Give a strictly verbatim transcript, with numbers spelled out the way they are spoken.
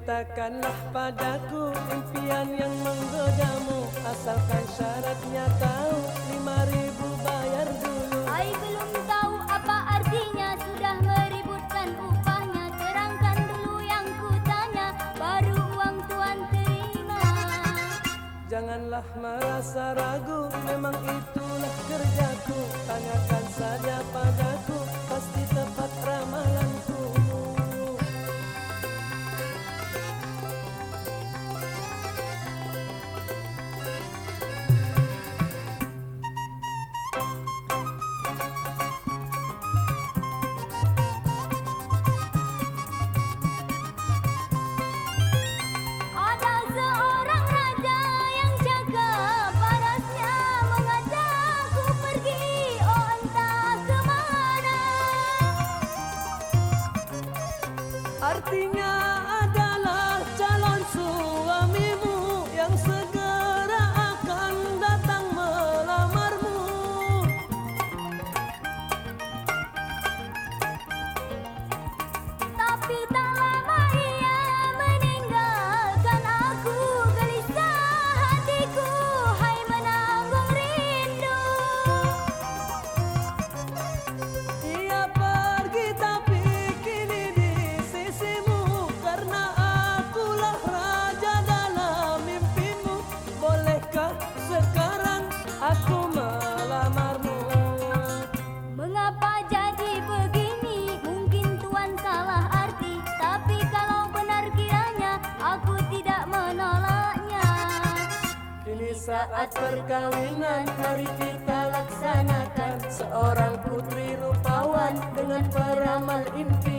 Ceritakanlah padaku impian yang menggodamu, asalkan syaratnya tahu, lima ribu bayar dulu. Ai belum tahu apa artinya, sudah meributkan upahnya. Terangkan dulu yang kutanya, baru uang tuan terima. Janganlah merasa ragu, memang itulah kerjaku. Tanyakan saja padaku, pasti tepat ramalanku. Ada seorang raja yang cakap, parasnya mengajakku pergi, oh entah kemana. Artinya adalah calon suamimu yang segera akan datang melamarmu. Tapi tak lama ia meninggalkan aku, gelisah hatiku, hai menanggung rindu. Ia pergi tapi kini di sisimu, karena akulah raja dalam mimpimu. Bolehkah sekarang aku melamarmu? Mengapa jadi begini? Mungkin tuan salah arti, tapi kalau benar kiranya aku tidak menolaknya. Kini saat perkawinan, mari kita laksanakan. Seorang putri rupawan dengan peramal impian.